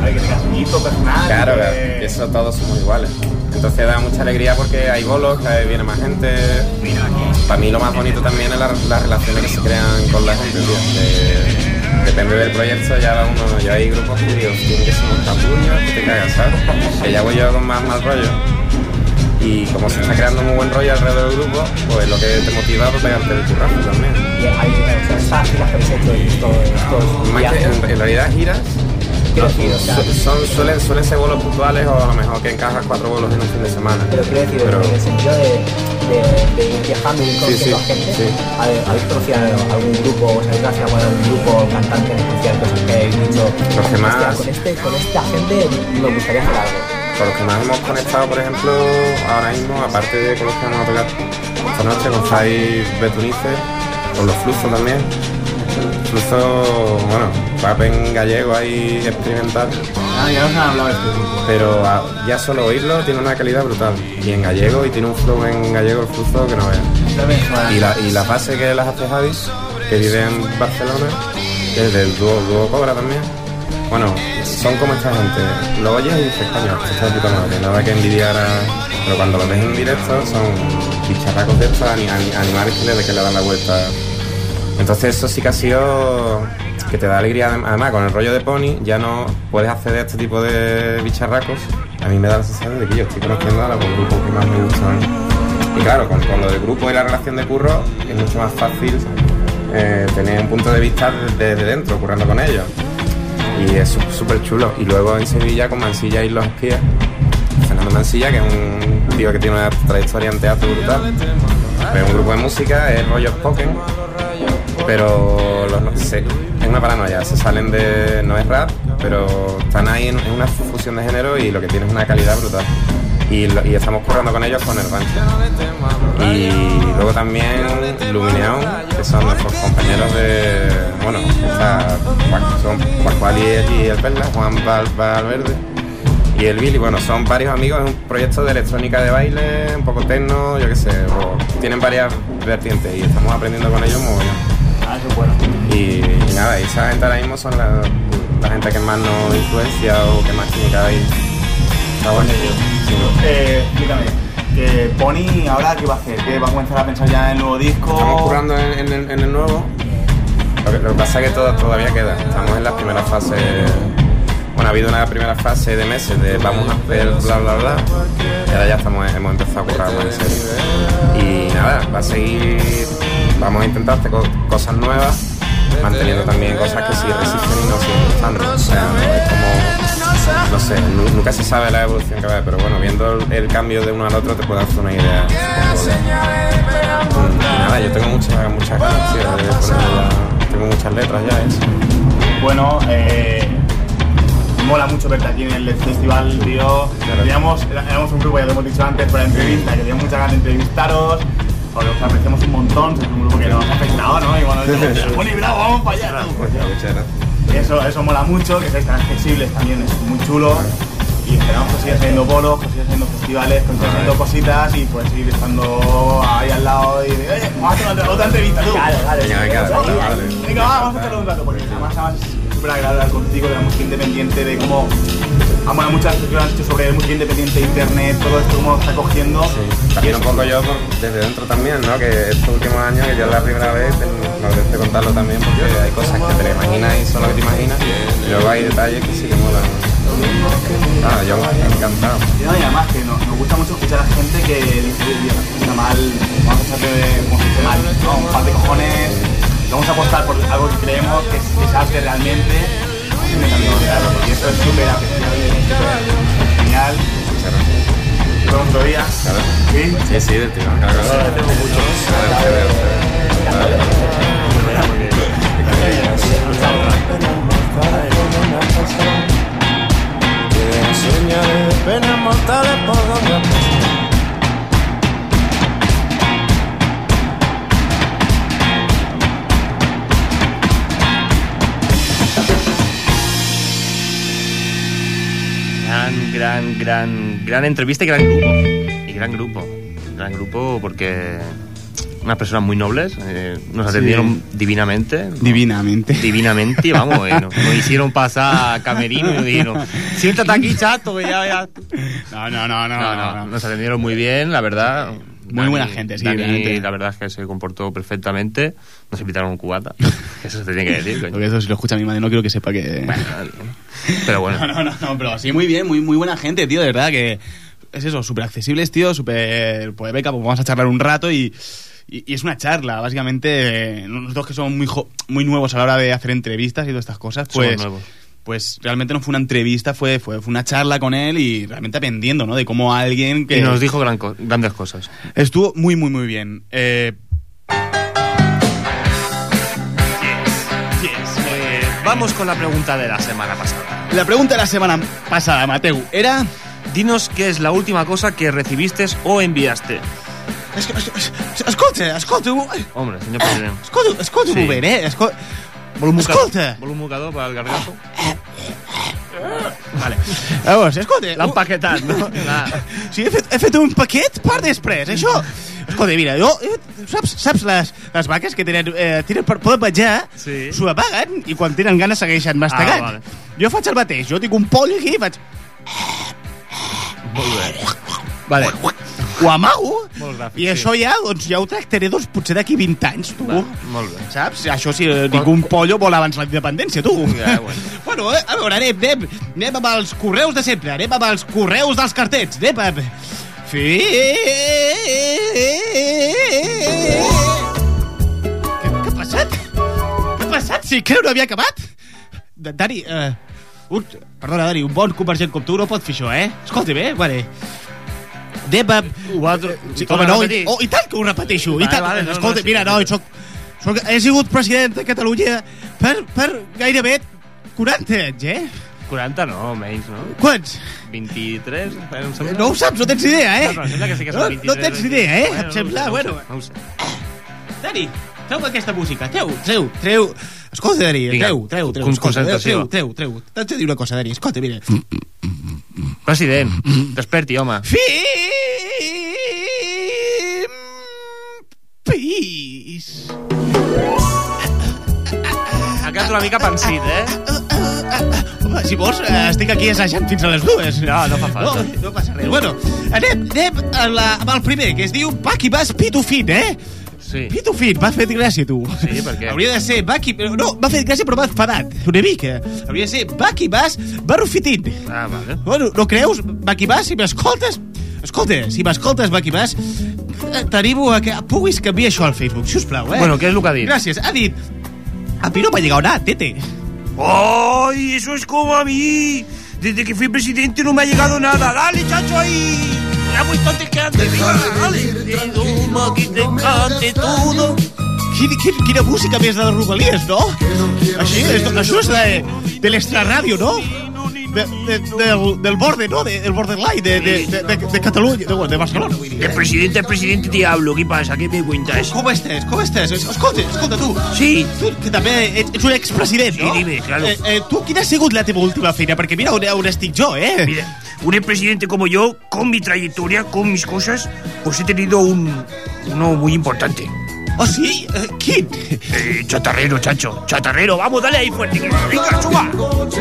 Claro, que eso todos somos iguales. Entonces da mucha alegría porque hay bolos, cada vez viene más gente. Para mí lo más bonito también es la, las relaciones que se crean con la gente, tío. De, depende del proyecto, ya va uno, ya hay grupos judíos, tienen que ser unos capullos, que te cagas, ¿sabes? Que ya voy yo con más mal rollo. Y como se está creando muy buen rollo alrededor del grupo, pues lo que te motiva es pegarte el currazo también. Y hay, o sea, estas giras que habéis hecho estos, estos viajes. En, en realidad giras no, decir, o sea, son, suelen, suelen ser bolos puntuales o a lo mejor que encajas cuatro bolos en un fin de semana. Pero quiero decir, pero, en el sentido de, de, de ir viajando y conociendo sí, sí, a gente, sí. ¿habéis conocido a algún grupo, o sea, habéis conocido a algún grupo cantante en especial, cosas que habéis dicho? Los que más... Con, este, con esta gente me gustaría hacer algo. Con los que más hemos conectado, por ejemplo, ahora mismo, aparte de con los que vamos a tocar esta noche, con Fai Betunice, con los Fluzos también. Fluzo, bueno, rap en gallego ahí experimental. Ah, ya nos han hablado de este grupo. Pero a, ya solo oírlo tiene una calidad brutal. Y en gallego, y tiene un flow en gallego el Fluzo que no veas. Y la, y la base que las hace Javi, que vive en Barcelona, que es del dúo, dúo Cobra también. Bueno, son como esta gente. Lo oyes y dices, coño, esto es puta madre, nada que envidiar a... Pero cuando lo ves en directo son bicharracos de estos, animales que le, que le dan la vuelta. Entonces eso sí que ha sido que te da alegría. Además, con el rollo de Pony ya no puedes acceder a este tipo de bicharracos. A mí me da la sensación de que yo estoy conociendo a los grupos que más me gustan y claro, con, con lo del grupo y la relación de curro es mucho más fácil eh, tener un punto de vista desde de dentro, currando con ellos. Y es súper chulo. Y luego en Sevilla con Mansilla y Los Espías, Fernando Mansilla, que es un tío que tiene una trayectoria en teatro brutal. Es un grupo de música, es rollo spoken, pero los, no, se, es una paranoia, se salen de... no es rap, pero están ahí en, en una fusión de género y lo que tiene es una calidad brutal. Y, lo, y estamos currando con ellos con el rancho. Y luego también Lumineón, que son nuestros compañeros de... bueno, está, son Pascual y el Perla, Juan Val, Valverde y el Billy. Bueno, son varios amigos, es un proyecto de electrónica de baile, un poco techno, yo qué sé, o, tienen varias vertientes y estamos aprendiendo con ellos muy bien. Ah, eso es bueno. Y, y nada, y esa gente ahora mismo son la, la gente que más nos influencia o que más química hay. Está bueno. Sí. Eh, explícame, que Pony ahora qué va a hacer, que va a comenzar a pensar ya en el nuevo disco. Estamos currando en, en, en el nuevo. Lo que, lo que pasa es que todo, todavía queda. Estamos en la primera fase. Bueno, ha habido una primera fase de meses de vamos a hacer bla bla bla. Y ahora ya estamos, hemos empezado a currar más en serio. Y nada, va a seguir. Vamos a intentar hacer co- cosas nuevas, manteniendo también cosas que sí resisten y no siguen gustando. O sea, no es como. No sé, nunca se sabe la evolución que va a haber, pero bueno, viendo el, el cambio de uno al otro te puedo hacer una idea, supongo. Y nada, yo tengo muchas muchas ganas, tío, de ponerla, tengo muchas letras ya hechas. Bueno, eh, mola mucho verte aquí en el festival, tío. Teníamos, éramos un grupo, ya lo hemos dicho antes, para entrevista, que teníamos muchas ganas de entrevistaros. Os apreciamos un montón, es un grupo que nos ha afectado, ¿no? Y bueno, decimos, bueno y bravo, vamos para allá, ¿no? Muchas gracias. Eso, eso mola mucho, que seáis tan accesibles también, es muy chulo. Y esperamos que sigas haciendo bolos, que sigas haciendo festivales, que sigas haciendo cositas y pues ir estando ahí al lado y de, oye, vamos a hacer otra, otra entrevista, tú. Claro, claro. Venga, venga, Venga, vale. venga, va, vamos a hacerlo un rato, porque además, además es súper agradable hablar contigo de la música independiente, de cómo... Ah, bueno, muchas cosas que han hecho sobre música independiente, internet, todo esto cómo lo está cogiendo. Sí, también un poco yo por, desde dentro también, ¿no? Que estos últimos años, que yo la primera vez, me apetece contarlo también porque hay cosas que te imaginas y son lo que te imaginas, y luego hay detalles que sí que molan. Ah, yo encantado. No, y además que nos, nos gusta mucho escuchar a gente que dice, Dios, está mal, vamos a echarle de, como dice mal, ¿no? Un par de cojones, vamos a apostar por algo que creemos que es, que es arte realmente. Y esto es súper apreciable, súper genial. Muchas gracias. Nos vemos otro día. Claro. ¿Sí? Sí, sí, del tío. Claro, claro. Tengo mucho. Señales de penas mortales por donde Gran, gran, gran, gran entrevista y gran grupo. Y gran grupo. Gran grupo porque unas personas muy nobles, eh, nos atendieron sí. divinamente. Divinamente. ¿no? Divinamente, vamos, eh, nos, nos hicieron pasar a camerino y nos dijeron, siéntate aquí, chato, que ya, ya. No, no, no, no, no, no, no. Nos atendieron muy bien, la verdad. Muy Dani, buena gente, sí. Dani, la verdad es que se comportó perfectamente. Nos invitaron a un cubata. Eso se tiene que decir, coño. Porque eso si lo escucha mi madre no quiero que sepa que... Bueno, pero bueno. No, no, no, no, pero sí, muy bien, muy, muy buena gente, tío, de verdad que... Es eso, súper accesibles, tío, súper... Pues beca, pues vamos a charlar un rato y... Y, y es una charla, básicamente. Eh, nosotros que somos muy, jo- muy nuevos a la hora de hacer entrevistas y todas estas cosas, pues... Somos nuevos. Pues realmente no fue una entrevista, fue, fue, fue una charla con él y realmente aprendiendo, ¿no? De cómo alguien que... Y nos dijo gran co- grandes cosas. Estuvo muy, muy, muy bien. Eh... Yes, yes. Eh, vamos con la pregunta de la semana pasada. La pregunta de la semana pasada, Mateu, era... Dinos qué es la última cosa que recibiste o enviaste. Es, es, es, escolta, escolta... Hombre, senyor president. Escolta, escolta sí. un moment, eh? Escolta... Vol un mocador, escolta. Vol un mocador per al gargasso? Vale. Llavors, escolta... L'han paquetat, no? Sí, he fet, he fet un paquet per després, això... Escolta, mira, jo... Saps, saps les, les vaques que tenen, eh, tenen per poder menjar? Sí. S'ho apaguen i quan tenen ganes segueixen mastegant. Ah, vale. Jo faig el mateix. Jo tinc un poll aquí i faig... Molt bé. Vale. Ho amago gràfic, i això ja, doncs, ja ho tractaré doncs, potser d'aquí vint anys, tu. Va, molt bé. Saps? Això si eh, ningú pollo vol abans la independència, tu. Ja, bueno. Bueno, eh, a veure, anem, anem, anem amb els correus de sempre, anem amb els correus dels cartets, anem amb... Fi... Sí, creu no havia acabat? Dani, eh... Un, perdona, Dani, un bon convergent com tu no pot fer això, eh? Escolta'm, eh? Vale. Anem a... Sí, home, no, i, oh, i tant que ho repeteixo. Vale, I tant, vale, no, escolta, no, mira, no, soc, soc, he sigut president de Catalunya per, per gairebé quaranta anys, eh? quaranta no, menys, no? Quants? vint-i-tres? No ho saps, no tens idea, eh? No, no, sembla que sí que són vint-i-tres. No, no tens idea, eh? Bueno, Em sembla, no bueno... No ho sé. Dani, treu aquesta música, treu, treu, treu... Escolta, Dani, treu, treu, treu, concentració. Treu, treu, treu. T'haig de dir una cosa, Dani, escolta, mira. President, desperti, home. Pis. Ha quedat una mica pensit, eh? Home, si vols, estic aquí assajant fins a les dues. No, no fa falta. No, no passa res. Bueno, anem, anem a la, amb el primer, que es diu Baki Bas Pitu Fit, eh? Sí. Pitu Fit, m'ha fet gràcia, tu. Sí, per què? Hauria de ser Baki... No, m'ha fet gràcia, però m'ha enfadat. Una mica. Hauria de ser Baki Bas Barrufitin. Ah, vale. Bueno, no creus? Baki Bas, si m'escoltes... Escolta, si m'escoltes, Baki Bas, t'animo a que puguis canviar això al Facebook, sisplau, eh? Bueno, què és el que ha dit? Gràcies. Ha dit... A mi no m'ha llegado nada, tete. ¡Ay, eso es como a mí! Desde que fui presidente no me ha llegado nada. ¡Dale, chacho, ahí! ¡Ya muy antes que antes! ¡Venga, dale! De Duma, que te encante todo. Quina, quina, quina música més de les Rodalies, no? Així, és, això és de, de l'extraràdio, no? De, de, del, del borde, no? De, del borderline de, de, de, de, de Catalunya, de, de Barcelona. Vull dir, De presidente a presidente te hablo. ¿Qué pasa? ¿Qué me cuentas? Com estàs? Com estàs? Escolta, escolta, tu. Sí. Tu, que també ets, ets un expresident, no? Sí, dime, claro. Eh, eh, tu, quina ha sigut la teva última feina? Perquè mira on, on estic jo, eh? Mira, un expresidente como yo, con mi trayectoria, con mis cosas, pues he tenido un... uno muy importante. ¿Oh, sí? Eh, ¿Quién? Eh, chatarrero, chacho. Chatarrero, vamos, dale ahí fuerte. Venga, suba.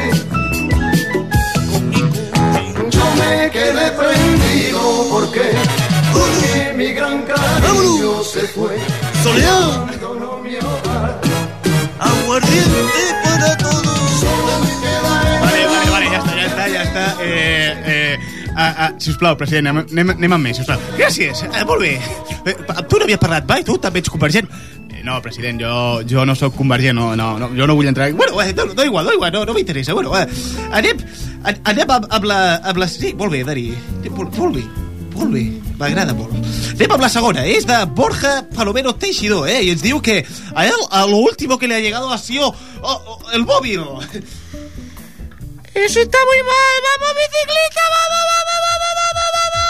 Yo me quedé prendido porque, porque mi gran cariño se fue. Soleado. Aguardiente para todos. Vale, vale, vale, ja està, ja està, ja està. Eh, eh, ah, ah, sisplau, president, anem, anem amb més, sisplau. Gràcies, eh, molt bé. Eh, tu no havies parlat mai, tu també ets convergent. Eh, no, president, jo, jo no sóc convergent, no, no, no, jo no vull entrar... Bueno, eh, no, no igual, no igual, no, no m'interessa. Bueno, eh, anem, anem amb, amb, la, amb la... Sí, molt bé, Dani, molt, molt bé. Molt bé, m'agrada molt. Anem amb la segona, és de Borja Palomero Teixidor, eh? I ens diu que a él, a lo último que le ha llegado ha sido oh, oh, el móvil. Eso está muy mal. ¡Vamos, bicicleta! ¡Vamos, vamos, vamos, vamos, vamos!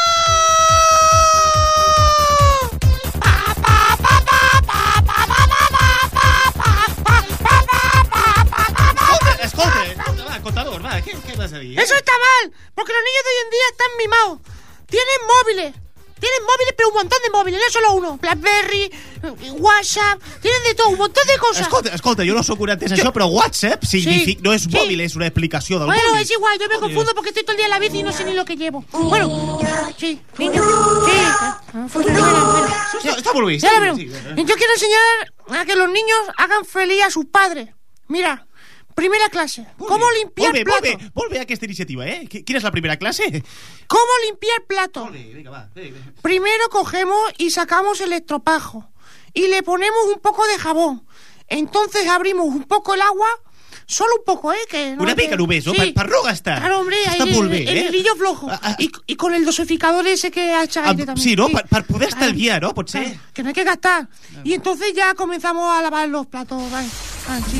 Escolta, escolta, va, contador, va, ¿qué, qué vas a decir? Eso está mal, porque los niños de hoy en día están mimados. Tienen móviles. Tienen móviles, pero un montón de móviles, no solo uno. Blackberry, WhatsApp, tienen de todo, un montón de cosas. Escolta, escolta, jo no sóc un entès això, però WhatsApp significa, sí, no és sí. mòbil, és una explicació del bueno, mòbil. Bueno, es igual, yo me confundo porque estoy todo el día en la bici y no sé ni lo que llevo. Bueno, sí, niños, sí. Sí, está muy bien. Está muy bien. Yo quiero enseñar a que los niños hagan feliz a sus padres. Mira. Primera clase. Molt ¿Cómo bé, limpiar molt bé, plato? Molt bé, molt bé aquesta iniciativa, eh? Quina és la primera clase? ¿Cómo limpiar plato? Molt bé, vinga, va. Vinga. Primero cogemos y sacamos el estropajo. Y le ponemos un poco de jabón. Entonces abrimos un poco el agua. Solo un poco, ¿eh? Que no Una que... mica només, no? Sí. Per, per no gastar. Claro, hombre, està ahí molt bé, el, eh? el hilillo flojo. Ah, ah. Y, y con el dosificador ese que ha hecho aire Ah, también. sí, no? Sí. Per, per poder estalviar, no? Pot ser? Claro, que no hay que gastar. Y entonces ya comenzamos a lavar los platos, ¿vale? Ah, sí.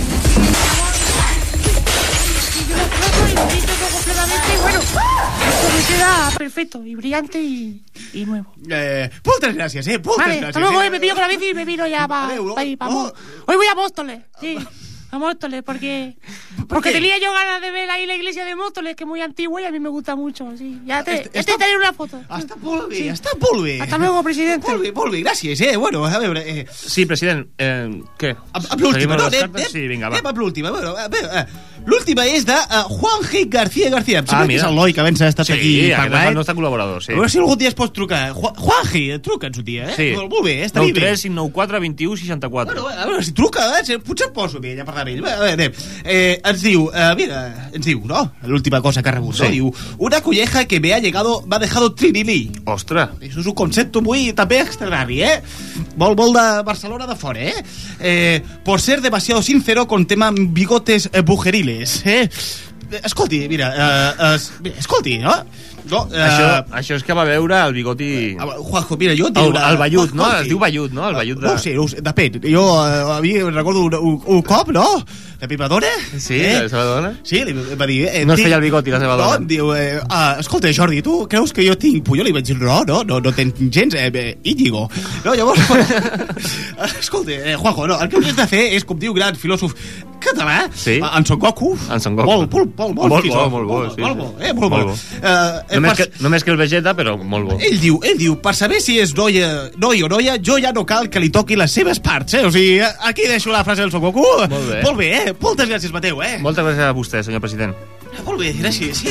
Y yo los platos y los limpio todo completamente y bueno, esto me queda perfecto y brillante y, y nuevo. Eh, moltes gràcies, eh? Moltes Vale, gràcies. hasta luego, eh? eh, me pillo con la bici y me vino ya para pa ir, pa oh. Hoy voy a Móstoles, sí. A Móstoles, porque porque qué? tenía yo ganas de ver ahí la iglesia de Móstoles, que es muy antigua y a mí me gusta mucho, sí. Ya te, Est- ya està- te daré una foto. Està molt bé, Sí. està molt bé. Hasta luego, presidente. Molt bé, molt bé, gràcies, eh? Bueno, a veure... Eh, Sí, president, eh, què? amb, amb l'última, Seguim amb no? les Anem, cartes? anem, Sí, vinga, va. anem amb l'última. Bueno, a veure, eh, L'última és de uh, Juanji García García. Em sembla Ah, que és mira. el noi que abans ha estat Sí, aquí aquest és parlant. el nostre col·laborador, sí. A veure si algun dia es pot trucar. Ju- Juanji, truca'ns un dia, eh? Sí. Molt bé, està nou bé. tres cinc nou quatre vint u seixanta-quatre. Bueno, a veure si truca, eh? Potser em poso bé, ja parlar amb ell. A veure, anem. Eh, ens diu, eh, mira, ens diu, no? L'última cosa que ha rebut, Sí. no? Diu, una colleja que me ha llegado, me ha dejado trinilí. Ostres. Això és un concepte muy també extraordinari, eh? Molt, molt de Barcelona de fora, eh? eh? Por ser demasiado sincero con tema bigotes eh, bujeriles, eh? Escolti, mira, eh, es, mira, escolti, no? No, eh, Això, això és que va veure el bigoti... Juanjo, mira, jo et El, dic una- el vellut, no? Escolti. Es diu vellut, no? El vellut de... No ho sé, no ho sé, depèn. Jo eh, a mi recordo un, un, un cop, no? La meva dona. Sí, la seva dona? Sí, li va dir... Eh, No es tinc- feia el bigoti, la seva no, dona. em diu, eh, ah, escolta, Jordi, tu creus que jo tinc punyol? I vaig dir, no, no, no, no tens gens, eh, eh, Íñigo. No, llavors... escolta, eh, Juanjo, no, el que hauries de fer és, com diu gran filòsof català, Sí. en Son Goku. En Son Goku. Molt, molt, molt, molt, Molt filòsof. bo, molt bo, sí, Molt sí. bo, eh, molt bo. Molt bo. Eh, Només per- que, només que el Vegeta, però molt bo. ell diu, ell diu, per saber si és noia, noi o noia, jo ja no cal que li toqui les seves parts, eh? O sigui, aquí deixo la frase del Son Goku. Molt bé. Molt bé, eh? Moltes gràcies, Mateu, eh? Moltes gràcies a vostè, senyor president. Molt bé, gràcies. Sí.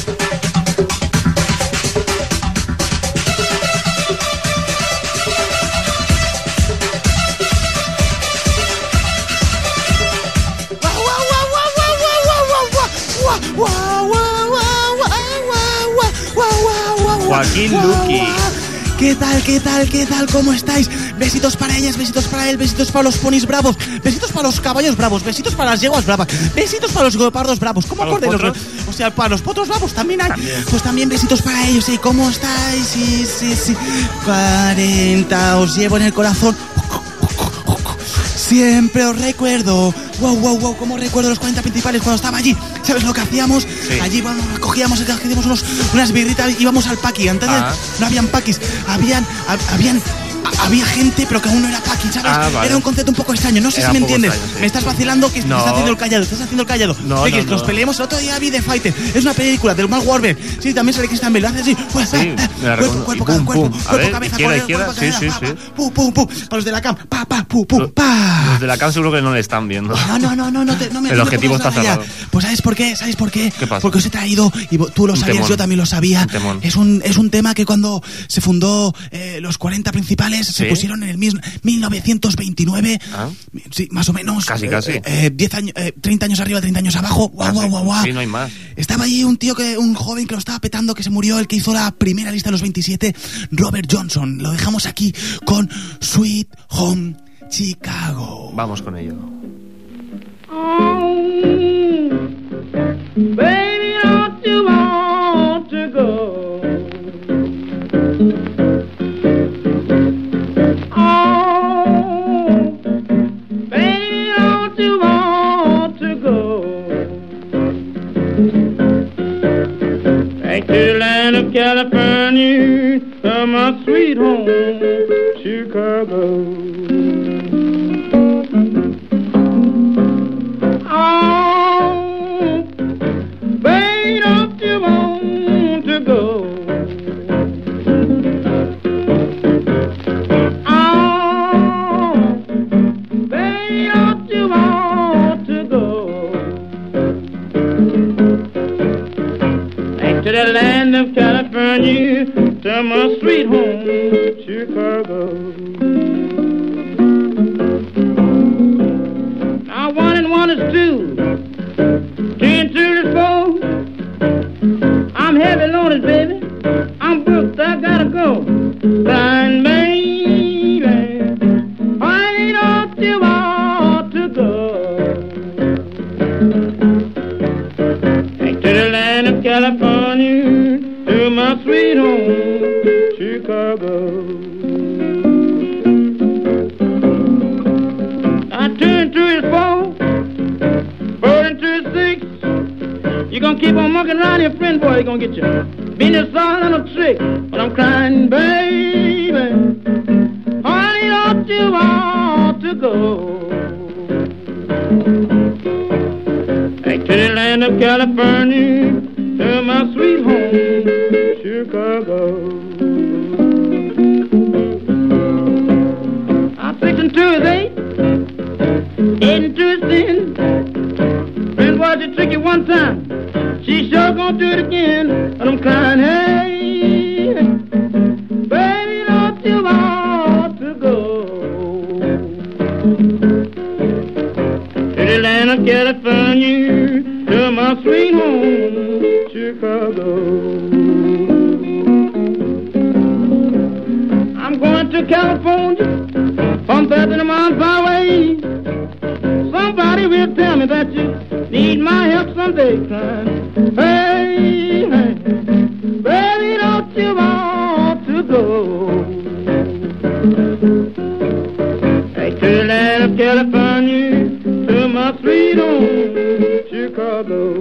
Joaquín Luqui. ¿Qué tal, qué tal, qué tal? ¿Cómo estáis? Besitos para ellas, besitos para él, besitos para los ponis bravos, besitos para los caballos bravos, besitos para las yeguas bravas, besitos para los guepardos bravos. ¿Cómo ¿Para los corderos? potros? O sea, para los potros bravos también hay. También. Pues también besitos para ellos, ¿sí? ¿Cómo estáis? Sí, sí, sí. cuarenta, os llevo en el corazón. Siempre os recuerdo. Wow, wow, wow, cómo recuerdo los cuarenta principales cuando estaba allí. ¿Sabes lo que hacíamos? Sí. Allí bueno, cogíamos, cogíamos unos, unas birritas, íbamos al paqui. Antes Ah. no habían paquis, habían, hab- habían, a- había gente, pero que aún no era paqui, ¿sabes? Ah, vale. Era un concepto un poco extraño. No sé Era si me un poco entiendes. extraño, sí. Me estás vacilando que No. estás haciendo el callado, estás haciendo el callado. No, de no, que no. nos peleemos. El otro día vi The Fighter. Es una película del Mark Wahlberg. Sí, también sale Christian Bale. Hace así. Pues, Sí, ah, me la cuerpo, recuerdo. cuerpo, Y pum, cuerpo, pum. cuerpo, A ver, cabeza, izquierda, cuerpo, izquierda. cuerpo, Sí, cabeza, sí, pa, sí. pa, pum, pum, pum. Para los de la cam, pa, pa, pum, pum, pa. Los de la cam seguro que no le están viendo. No, no, no, no, no, te, no me El no te objetivo pongas está nada ya. cerrado. Pues ¿sabes por qué? ¿Sabes por qué? ¿Qué pasa? Porque os he traído, y vo- tú lo Un sabías, temón. yo también lo sabía. Un temón. Es un, es un tema que cuando se fundó eh, los cuarenta principales se ¿Sí? pusieron en el mismo mil novecientos veintinueve. Ah. Sí, más o menos. Casi, eh, casi. eh, diez años, eh, treinta años arriba, treinta años abajo. Guau, Ah, guau, sí. guau, guau. Sí, no hay más. Estaba allí un tío, que un joven que lo estaba petando, que se murió, el que hizo la primera lista de los veintisiete, Robert Johnson. Lo dejamos aquí con Sweet Home Chicago. Vamos con ello. Baby, don't you want to go? Oh, baby, don't you want to go? Back to the land of California, to my sweet home, Chicago. Oh, baby, don't you want to go? Oh, baby, don't you want to go? Back to the land of California, to my sweet home, Chicago. Now one and one is two, two and two is four. I'm heavy loaded, baby. I'm booked, I gotta go. Blind baby, why don't you want to go? Back to the land of California, to my sweet home, Chicago. I turn to his four, four and two is six. You gonna keep on mucking around your friend, boy, you gonna get your business all on a trick. But I'm crying, baby, honey, don't you want to go? Back to the land of California, to my sweet home, Chicago. I'm six and two is eight, eight and two is ten. Friend, watch your trick. California to my sweet home, Chicago. I'm going to California from thirty miles away. Somebody will tell me that you need my help someday, son. Hey, hey, baby, don't you want to go? Hey, to the land of California, to my sweet home, Chicago.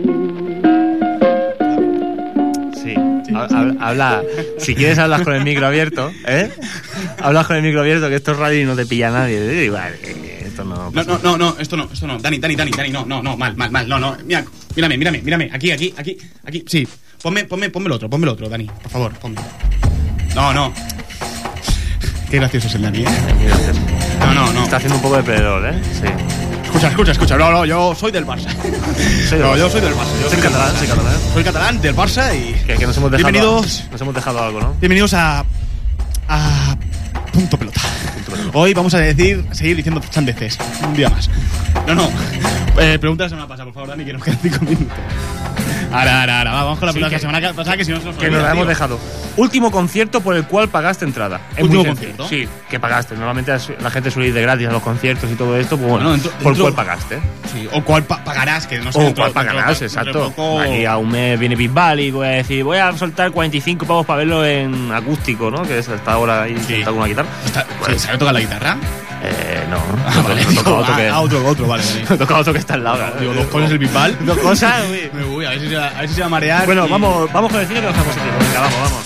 Sí, ha- habla. Si quieres, hablas con el micro abierto, ¿eh? Hablas con el micro abierto, que esto es radio y no te pilla nadie. Y vale, esto no. No, no, no, no, esto no, esto no. Dani, Dani, Dani, Dani, no, no, no, mal, mal, mal, no, no. Mira, mírame, mírame, mírame. Aquí, aquí, aquí, aquí. Sí, ponme, ponme, ponme el otro, ponme el otro, Dani, por favor, ponme. No, no. Qué gracioso es el Dani, ¿eh? No, no, no. Está haciendo un poco de perdedor, ¿eh? Sí. Escucha, escucha, escucha. No, no, yo soy del Barça. Soy no, del yo Barça. soy del Barça. Yo Soy catalán, soy catalán. Soy catalán, del Barça y... Que, que nos hemos dejado. Bienvenidos. Nos hemos dejado algo, ¿no? Bienvenidos a... a... Punto pelota. Hoy vamos a decir, seguir diciendo sandeces. Un día más. No, no. Eh, pregunta la semana pasada, por favor, Dani, que nos quedan cinco minutos. Ahora, ahora, ahora. Vamos con la Sí, pregunta de que- la semana pasada, que si no se nos Que olvida, nos la hemos tío. dejado. Último concierto por el cual pagaste entrada. Es ¿Último muy sencillo. concierto? Sí, que pagaste. Normalmente la gente suele ir de gratis a los conciertos y todo esto. Pues bueno, Bueno, dentro- ¿por dentro- cuál pagaste? Sí, o cuál pa- pagarás, que no sé. O dentro- cuál dentro- pagarás, dentro de exacto. poco- Aquí a un mes viene Bisbal y voy a decir, voy a soltar cuarenta y cinco pavos para verlo en acústico, ¿no? Que es hasta ahora ahí sentado con una guitarra. Sí, ¿sabe tocar la guitarra? Eh, no. Ah, vale, no, toca digo, otro que... ah, otro, otro, vale. Me toca otro que está al lado. Digo, dos cosas el Bisbal. Dos cosas, uy. Me voy, a ver si se va a, ver si se va a marear. Bueno, y- vamos, vamos con el cine que nos dejamos el tiempo. Venga, vamos, vamos.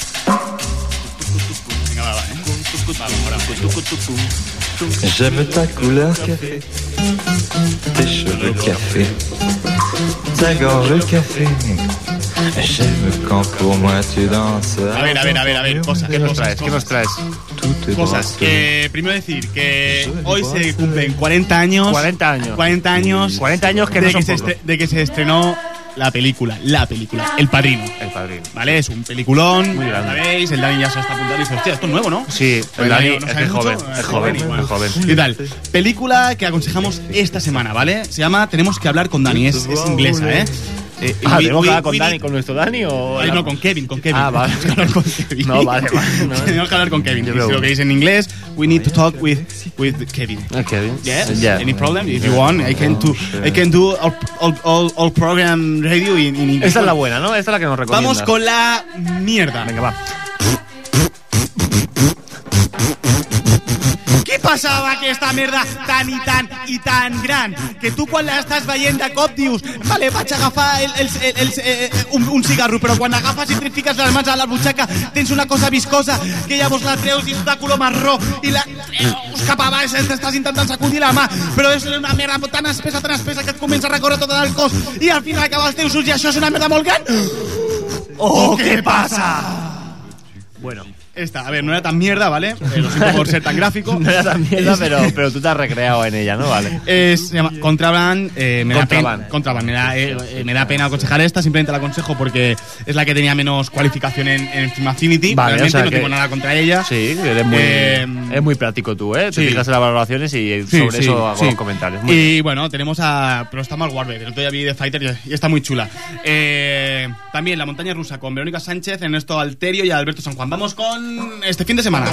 Venga, va, va, ¿eh? Vamos, ahora. J'aime ta couleur café, tes cheveux café, ta gorge café. J'aime quand pour moi tu danses. A ver, a ver, a ver, a ver, cosas. ¿Qué nos cosas, traes? ¿Qué cosas. nos traes? Cosas. Que primero decir que hoy se cumplen cuarenta años. cuarenta años. cuarenta años. cuarenta años que de no son se poco. estre- de que se estrenó la película, la película, El Padrino. El Padrino. ¿Vale? Es un peliculón. Muy grande. ¿Sabéis? El Dani ya se está apuntando y dice, hostia, esto es nuevo, ¿no? Sí, Pues el Dani no es sabe que es mucho, joven, eh, es joven, y bueno. es joven. ¿Qué tal? Película que aconsejamos esta semana, ¿vale? Se llama Tenemos que hablar con Dani. Es, es inglesa, ¿eh? Eh, Ah, we- ¿tenemos que we- hablar con we Dani, need- con nuestro Dani o...? Ay, no, con Kevin, con Kevin. Ah, vale. Tenemos que hablar con Kevin. No, vale, vale. No. Tenemos que hablar con Kevin. Yo Y si creo- lo veis en inglés, we need to talk with, with Kevin. Ah, Kevin. Yes? Yeah. Any problem? If you want, I can do, I can do all, all, all, all program radio in, in English. Esta es la buena, ¿no? Esta es la que nos recomienda. Vamos con la mierda. Venga, va. Què passava aquesta merda tan i tan i tan gran? Que tu quan l'estàs veient de cop dius vale, vaig agafar el, el, el, el, eh, un, un cigarro, però quan agafes i et fiques les mans a la butxaca tens una cosa viscosa que llavors la treus i és de color marró i la treus cap a baix, t'estàs intentant sacudir la mà, però és una merda tan espessa, tan espessa que et comença a recórrer tot el cos i al final acaba els teus ulls i això és una merda molt gran. ¡Oh, qué pasa! Bueno. Esta, a ver, no era tan mierda, ¿vale? Eh, lo siento por ser tan gráfico. No era tan mierda, pero, pero tú te has recreado en ella, ¿no? Vale. Es, se llama Contraband. Eh, me, Contraband. Da pena, Contraband. Me, da, eh, eh, me da pena aconsejar esta, simplemente la aconsejo porque es la que tenía menos cualificación en, en Film Affinity. Vale, Realmente o sea no que- tengo nada contra ella. Sí, eres muy, Eh, es muy práctico tú, ¿eh? Te sí. fijas en las valoraciones y Sí, sobre sí, eso hago sí. los comentarios. Muy Y bueno, tenemos a. Pero está Mark Wahlberg. El otro día vi The Fighter y, y está muy chula. Eh, también La Montaña Rusa con Verónica Sánchez, Ernesto Alterio y Alberto San Juan. Vamos con este fin de semana.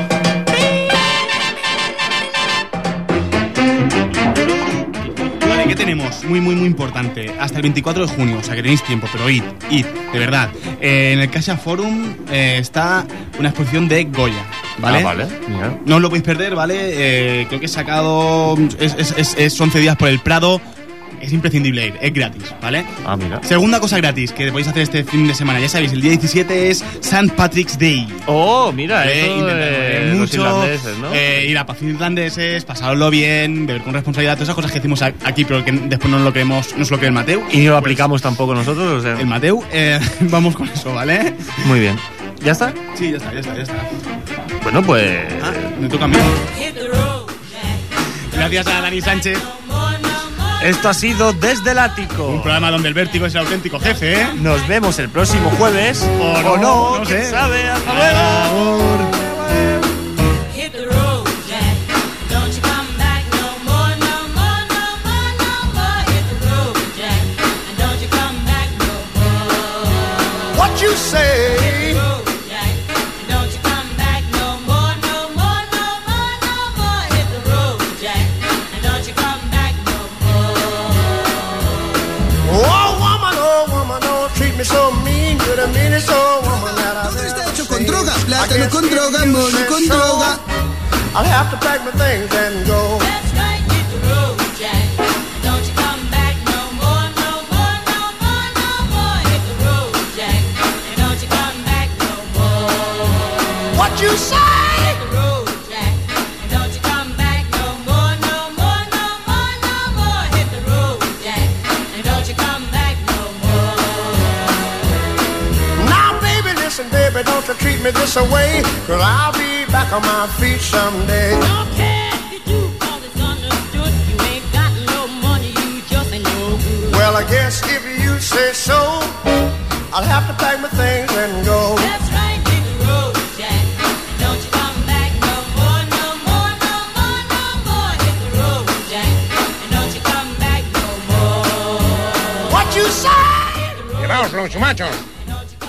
Vale, ¿qué tenemos? Muy, muy, muy importante. Hasta el veinticuatro de junio, o sea que tenéis tiempo, pero id, id, de verdad. Eh, en el Caixa Forum eh, está una exposición de Goya, ¿vale? Ah, vale, mira. No os lo podéis perder, ¿vale? Eh, creo que he sacado. Es, es, es, es once días por el Prado. Es imprescindible ir, es gratis, ¿vale? Ah, mira. Segunda cosa gratis que podéis hacer este fin de semana, ya sabéis, el día diecisiete es Saint Patrick's Day. Oh, mira, Eh, eso intentar de beber los mucho, irlandeses, ¿no? eh, ir a pasillos irlandeses, pasarlo bien, beber con responsabilidad, todas esas cosas que decimos a- aquí, pero que después no lo creemos, no es lo que el Mateu. Y no lo aplicamos tampoco nosotros, o sea. El Mateu, eh, vamos con eso, ¿vale? Muy bien. ¿Ya está? Sí, ya está, ya está, ya está. Bueno, pues. Ah, me toca a mí. Gracias a Dani Sánchez. Esto ha sido Desde el Ático. Un programa donde el vértigo es el auténtico jefe, ¿eh? Nos vemos el próximo jueves. O O no, no, no quién sé. sabe. Hasta luego. Hit the road, Jack. Don't you come back no more, no more, no more, no Mátalo con droga, mono con droga. I'll have to pack my things and go. That's right, hit the road, Jack. Don't you come back no more, no more, no more, no more. Hit the road, Jack. And don't you come back no more. What you say? Hit the road, Jack. And don't you come back no more, no more, no more, no more. Hit the road, Jack. And don't you come back no more. Now, baby, listen, baby, don't you treat me this away, 'cause I'll be back on my feet someday. Don't care if you do, 'cause it's understood. You ain't got no money, you just ain't no good. Well, I guess if you say so, I'll have to pack my things and go. That's right, hit the road, Jack. Don't you come back no more, no more, no more, no more. Hit the road, Jack. And don't you come back no more. What you say? Llevaos los machos.